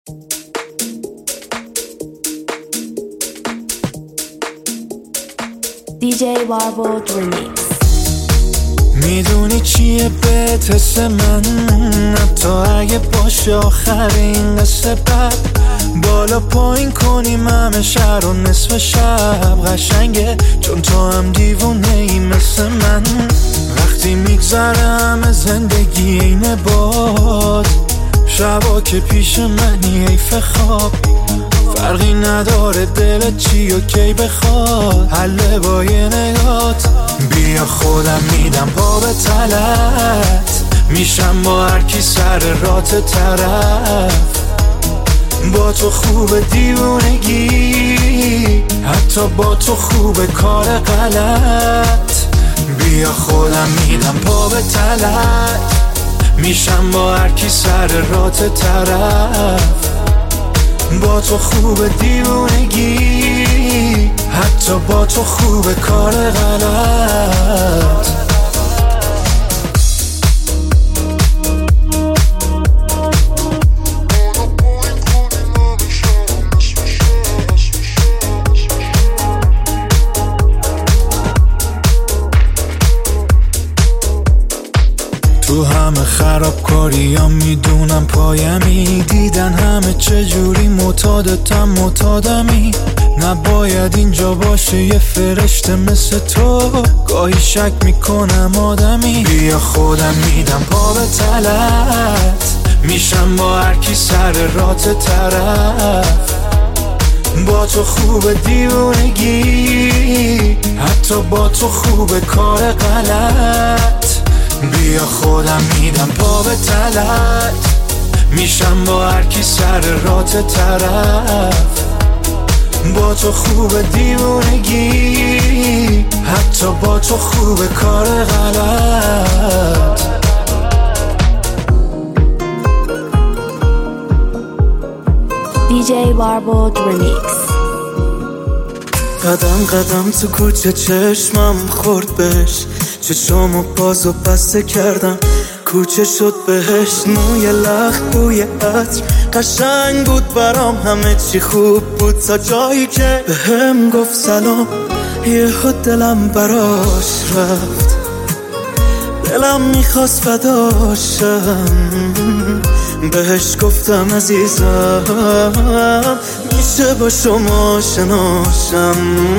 DJ Warboard Remix. میدونی چیه بهت حس من، حتی اگه باشه آخر این قصه بد، بالا پایین کنیم همه شهر و نصف شب قشنگه، چون تو هم دیوونه ای مثل من. وقتی میگذرم زندگی اینه باد، شبا که پیش منی حیف خواب، فرقی نداره دلت چی و کی بخواد، حله با یه نگات. بیا خودم میدم پا به تلت، میشم با هر کی سر رات طرف، با تو خوب دیوونگی، حتی با تو خوب کار غلط. بیا خودم میدم پا به تلت، میشم با هر کی سر رات طرف، با تو خوب دیوونگی، حتی با تو خوب کار غلط. تو همه خرابکاریام میدونم پایمی، دیدن همه چجوری معتادمی، نباید اینجا باشه یه فرشته مثل تو، گاهی شک میکنم آدمی. بیا خودم میدم پا به تلت، میشم با هر کی سر رات طرف، با تو خوب دیوونگی، حتی با تو خوب کار غلط. بیا خودم میدم پا به تلت، میشم با هر کی سر رات طرف، با تو خوب دیوونگی، حتی با تو خوب کار غلط. DJ Warboard Remix. قدم قدم تو کوچه چشمم خورد بهش، چشامو بازو بسته کردم کوچه شد بهش، موی لخت بوی عطر قشنگ بود برام، همه چی خوب بود تا جایی که بهم گفت سلام، یهو دلم براش رفت، دلم میخواست فداشم، بهش گفتم عزیزم میشه با شما شناشم،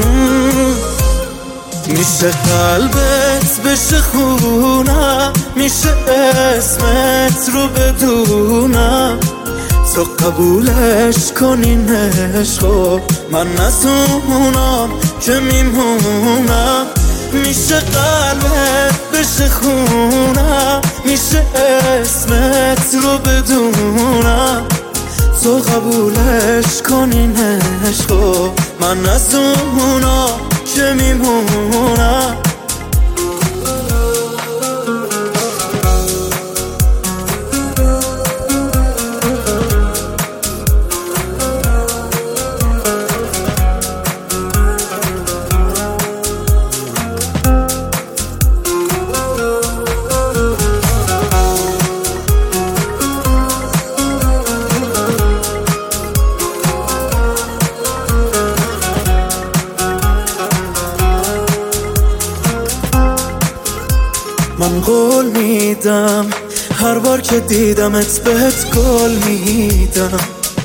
میشه قلبت بشه خونم، میشه اسمت رو بدونم، تو قبولش کنین عشقو، من نزونم که میمونم، میشه قلبت بشه خونم، میشه اسمت رو بدونم، تو قبولش کنین عشقو، من نزونم که میمونم. من قول میدم هر بار که دیدمت بهت گل میدم،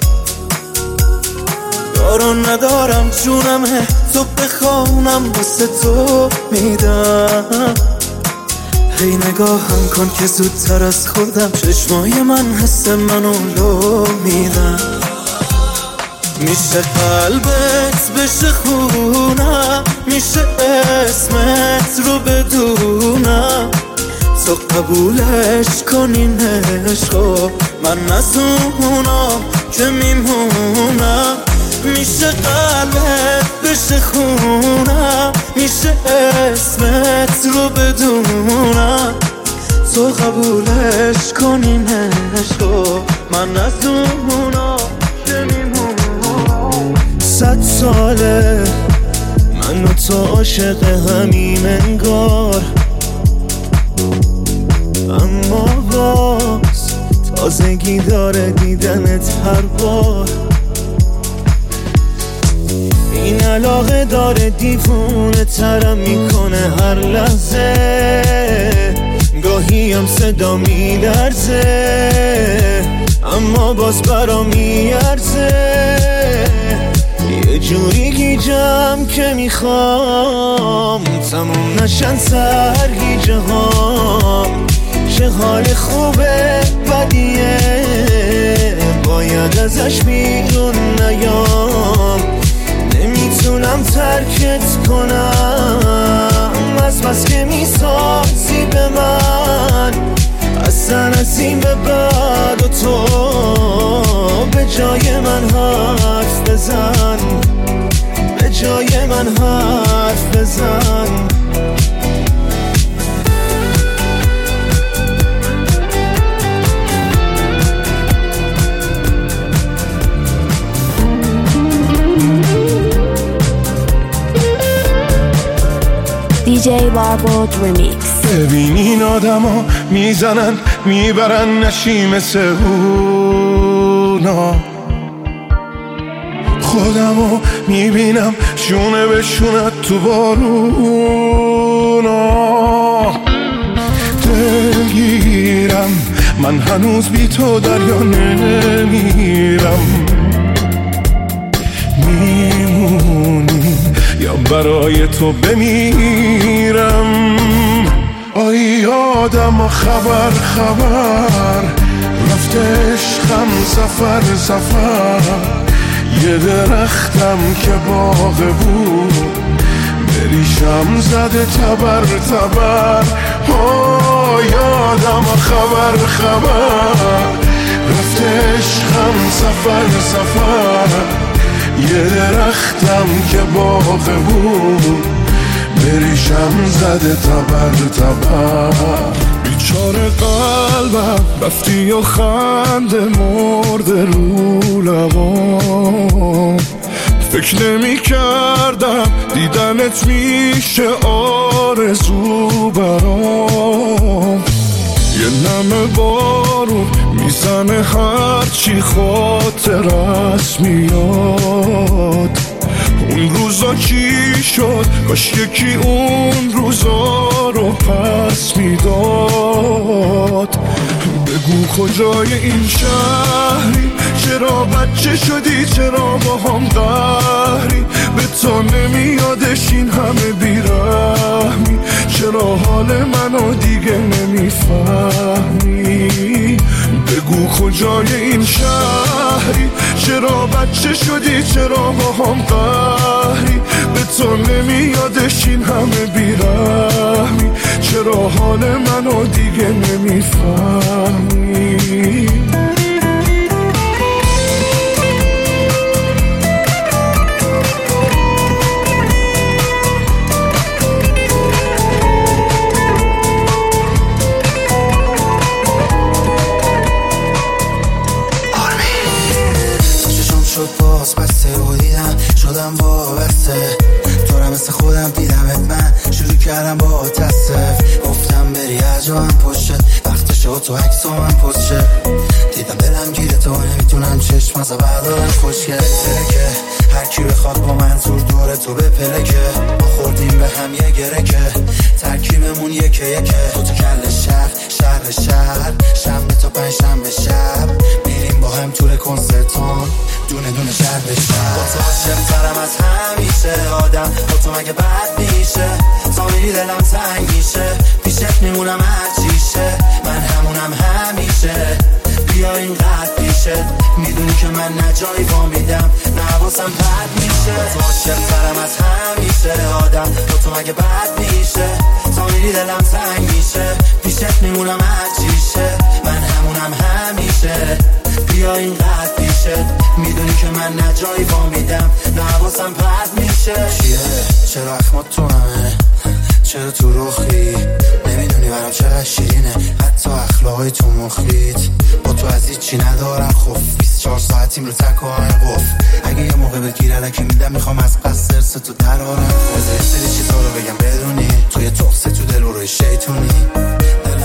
دارو ندارم جونمه تو بخوانم واسه تو میدم، هی نگاهم کن که زودتر از خودم چشمای من حس منو لو میدم، میشه قلبت بشه خونم، میشه اسمت رو بدونم، تو قبولش کنین عشقو، من نزونم که میمونم، میشه قلبت بشه خونم، میشه اسمت رو بدونم، تو قبولش کنین عشقو، من نزونم که میمونم. 100 ساله من و تو عاشق همین انگار، اما باز تا تازگی داره دیدنت هر بار. این علاقه داره دیوونه ترم میکنه هر لحظه، گاهی هم صدا میلرزه اما باز برا میارزه. یه جوری گیجم که میخوام تموم نشن سرگیجه هام. چه حال خوبه بدیه باید ازش بیرون نیام. نمیتونم ترکت کنم از بس که میسازی به من. اصلا از این به بعد و تو به جای من حرف بزن، به جای من حرف بزن. DJ Warbold Remix. ببین این آدم ها میزنن میبرن نشیم سهونا. خودمو میبینم شونه به شونه تو بارونا. دلگیرم من هنوز بی تو دریا نمیرم. میمونی یا برای تو بمیرم. آی آدم خبر رفته عشقم سفر. یه درختم که باغ بود بریشم زده تبر. آی آدم خبر رفته عشقم سفر. یه درختم که باغ بود بریشم زده تبر. بیچاره قلبم رفتی و خنده مرده رو لبام. فکر نمی کردم دیدنت میشه آرزو برام. یه نم بارون میزنه هرچی خاطرت میاد. اون روزا چی شد کاش یکی اون روزا رو پس میداد. بگو کجای این شهری، چرا بچه شدی، چرا با هم قهری. به تو نمیادش این همه بیرحمی، چرا حال منو دیگه نمیفهمی. بگو کجای این شهری، چرا بچه شدی، چرا با هم قهری. به تو نمیادش این همه بیرحمی، چرا حال منو دیگه نمیفهمی. شدم وابسته تو رو مثل خودم دیدمت. من شروع کردم با تصف گفتم بری از جا هم پشت وقت شد تو عکس و من پست شد. دیدم دلم گیره تو نمیتونم چشم از بردارم خوشگل ترکه. هر کی بخواد با منظور دوره تو به پلکه. ما خوردیم به هم یه گره که ترکیبمون یکه. تو کل شهر شنبه تا پنجشنبه شب میریم با هم توی کنسرتون دونه شهر به شهر. با تو عاشق‌ترم از همیشه آدم. با تو مگه بد میشه تا میری دلم تنگ میشه. پیشت میمونم هرچیشه من همونم همیشه. بیا اینقدر پیشه میدونی که من نجایی وامیدم نواسم پد میشه. تو عاشق‌ترم از همیشه آدم. با تو مگه بد میشه تا میری دلم تنگ میشه. پیشت میمونم هرچیشه من همونم همیشه. بیا اینقدر پیشه میدونی که من نجایی وامیدم نواسم پد میشه. چیه چرا اخمات تو همه، چرا تو رخی نمیدونی برام چقدر شیرینه. حتی اخلاقای تو مخیت با تو از هیچی ندارم خوف. 24 ساعتیم رو تک و های قف. اگه یه موقع بگیر علکی میدم میخوام از قصد درس تو درارم. از یه سری چیزا رو بگم بدونی توی تخصه تو دل و روی شیطونی. دلم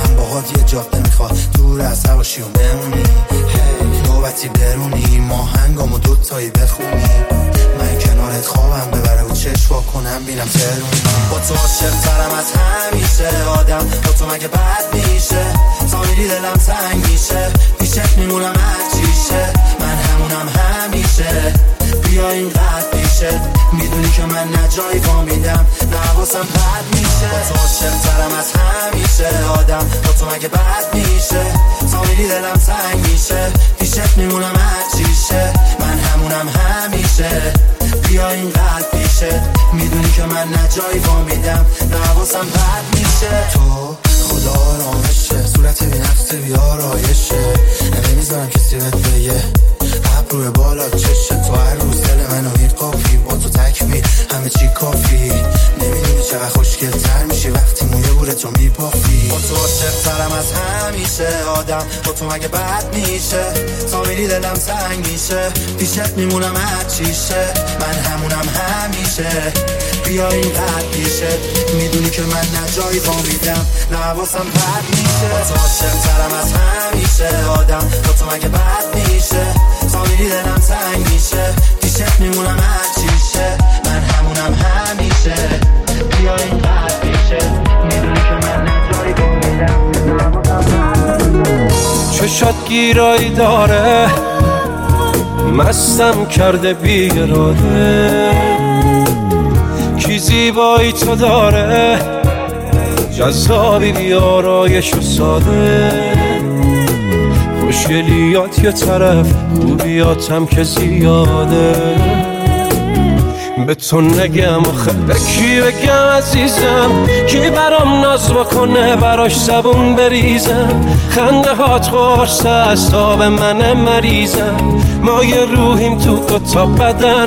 دلم باهات یه جاده میخواد دور از هواشی و بمونی نوبتی برونی ماهنگامو دوتایی بخونی من کنارت خوابم ببره و چشوا کنم بینم ترونی با تو عاشق ترم از همیشه آدم با تو مگه بد میشه سامیری دلم تنگ میشه پیشت میمونم هرچیشه من همونم همیشه بیا اینقدر پیشه میدونی که من نجایی وامیدم نواسم پد میشه با تو عاشق ترم از همیشه آدم با تو مگه بد میشه سامیری دلم تنگ میشه پیشت میمونم هرچیشه من همونم همیشه بیا اینقدر پیشه میدونی که من نجایی وامیدم نواسم پد میشه تو خدا آرامشه صورت بی نقص بی آرایشه نمیذارم کسی بهت بگه ابروی بالا چشه تو هر روز دل منو میقافی با تو تکمیل همه چی کافی نمیدونی چقدر خوشگل تر میشی وقتی موی بورتو میپافی با تو عاشق ترم از همیشه آدم با تو مگه بد میشه سامیری دلم تنگ میشه پیشت میمونم هرچیشه من همونم همیشه بیا اینقدر پیشه میدونی که من نجایی وامیدم نواسم پد میشه با تو عاشق ترم از همیشه آدم با تو مگه بد میشه سامیری دلم تنگ میشه پیشت میمونم هرچیشه من همونم همیشه بیا اینقدر پیشه میدونی که من نجایی وامیدم چشات گیرایی داره مستم کرده بی اراده کی زیبایی تو داره جذابی بی آرایش و ساده خوشگلیات یه طرف خوبیاتم که زیاده به تو نگم آخه به کی بگم عزیزم کی برام ناز بکنه براش زبون بریزم خنده هات قرص اعصاب من مریضم ما یه روحیم تو دوتا بدن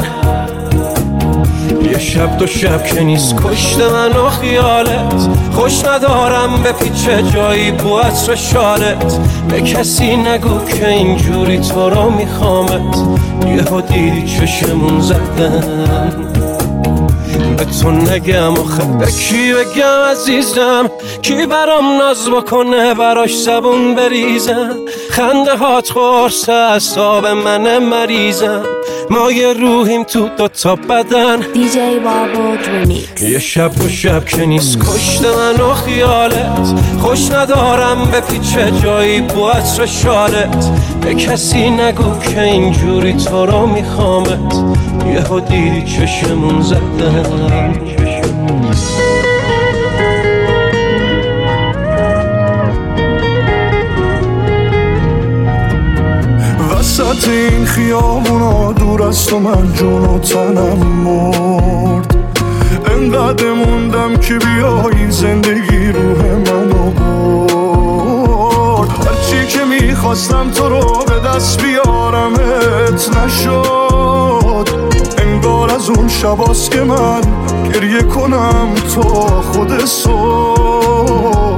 یه شب دو شب که نیست کشت من و خیالت خوش ندارم به پیچه جایی بو عطر شالت به کسی نگو که اینجوری تو رو میخوامت یهو دیدی چشمون زدن به تو نگم آخه به کی بگم عزیزم کی برام ناز بکنه براش زبون بریزم خنده هات قرص اعصاب من مریضم ما یه روحیم تو دوتا بدن DJ Barbot Remix. یه شب و شب که نیست کشت من و خیالت خوش ندارم به پیچه جایی بو عطر شالت به کسی نگو که اینجوری تو رو میخوامت یهو دیدی چشمون زدن وسط این خیابونا دور از تو من جون و تنم مرد انقدر موندم که بیایی زندگی روح منو برد هرچی که میخواستم تو رو به دست بیارمت نشد انگار از اون شباست که من گریه کنم تا خود صبح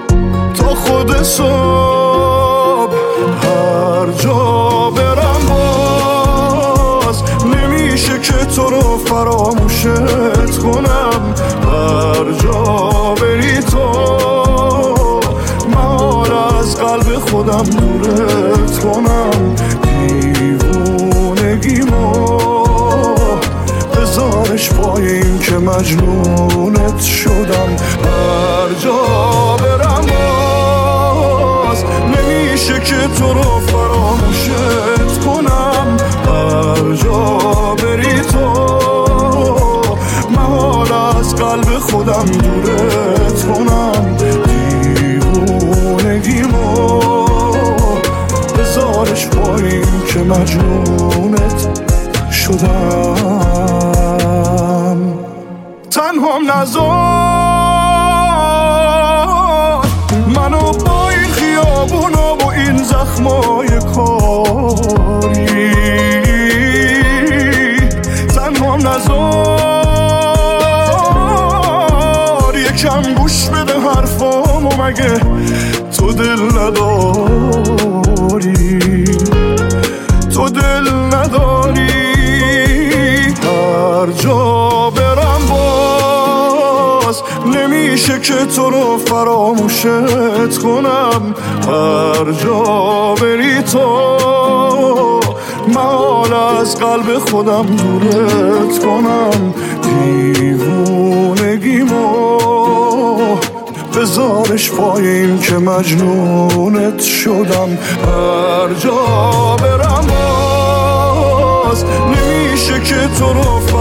هر جا برم باز نمیشه که تو رو فراموشت کنم هر جا بری تو من از قلب خودم دورت کنم دیوونگیمو بذارش پای این که مجنونت شدم هر جا برم باز نمیشه که تو رو فراموشت کنم هر جا بری تو من از قلب خودم دورت کنم دیوونگیمو بذارش پایین که مجنونت شدم تنهام نذار منو با این خیابونا و این زخمای کاری تنهام نذار یکم گوش بده حرفامو مگه تو دل نداری هر جا برم باز نمیشه که تو رو فراموشت کنم، هر جا بری تو محال از قلب خودم دورت کنم. دیوونگیمو بذارش پایین که مجنونت شدم. هر جا برم باز نمیشه که تو رو